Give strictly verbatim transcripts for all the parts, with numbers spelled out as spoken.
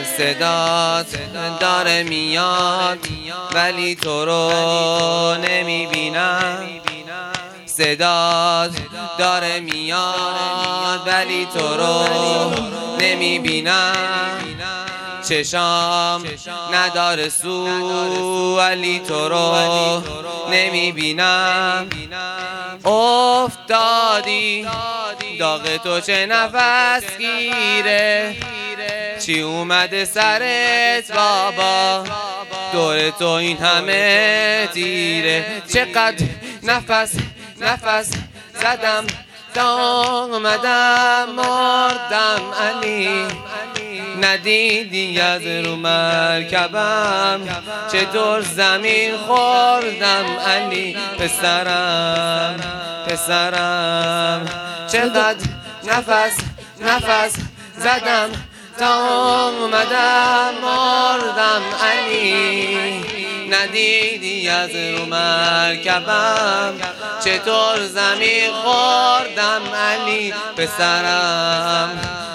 صدات داره میاد ولی تو رو نمیبینم. صدات داره میاد ولی تو رو نمیبینم. چشام نداره سو ولی تو رو نمیبینم. افتادی داغ تو چه نفس گیره، چی اومده سرت بابا، دور تو این همه تیره. چقدر نفس نفس زدم تا اومدم مردم علی، ندیدی از رو مرکبم چطور زمین خوردم علی. پسرم پسرم چقدر نفس نفس زدم تا اومدم مردم علی، ندیدی از رو مرکبم چطور زمین خوردم علی. پسرم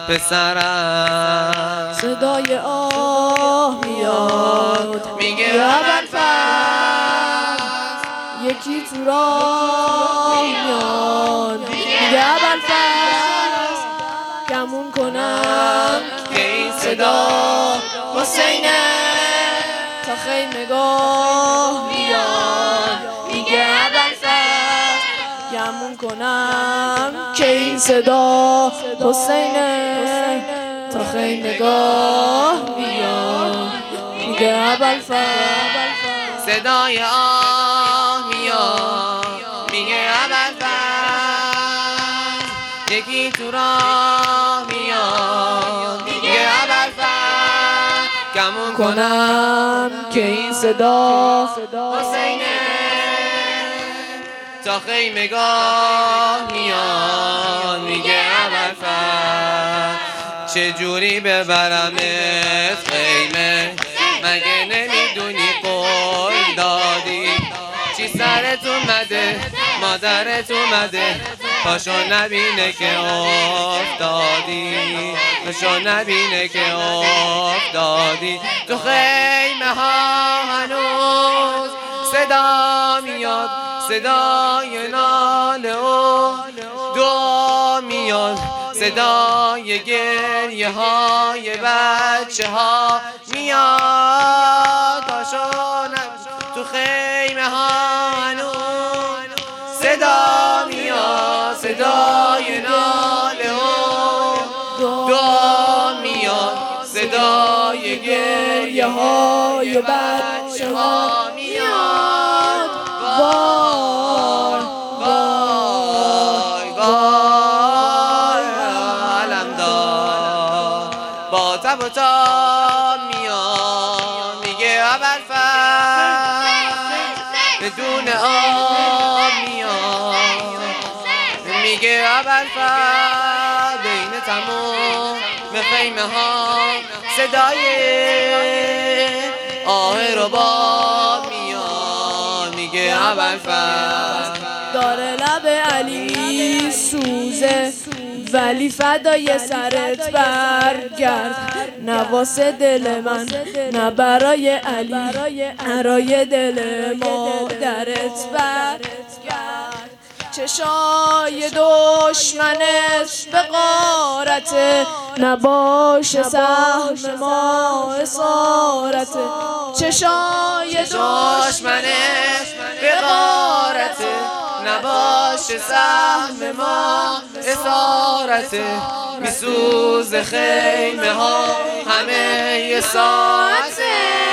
پسرم صدای آه میاد میگه ابوالفضل، یکی تو راه میاد میگه ابوالفضل، گمون کنم که این صدا حسینه، تا خیمگاه میاد میگه ابوالفضل، گمون کنم که این صدا حسینه، تا خیمگاه میاد میگه ابوالفضل. صدای آه میاد میگه ابوالفضل، یکی تو راه میاد میگه ابوالفضل، گمون کنم که این صدا حسینه، تا خیمگاه میاد میگه ابوالفضل. چجوری ببرمت خیمه، مگه نمیدونی قول دادی؟ چی سرت اومده مادرت اومده، پاشو نبینه که افتادی، پاشو نبینه که افتادی. تو خیمه ها هنوز صدا میاد، صدای ناله و دعا میاد، صدای گریه های بچه ها میاد. پاشو تو خیمه ها هنوز صدا میاد، صدای ناله و دعا میاد، صدای گریه های بچه ها میاد. وای وای وای علمدار با تب و تاب میاد میگه ابوالفضل، بدون آب میاد میگه ابوالفضل. بین تمام خیمه ها صدای آه رباب میاد میگه ابوالفضل. داره لب علی سوزه ولی فدای سرت برگرد، نواس دل من نه برای علی، برای دل مادرت برگرد. چشای دشمنت به غارته، نباشه سهم ما اسارته. چشای دشمنت به غارته، نباشه سهم ما اسارته. میسوز خیمه ها همه ساعته.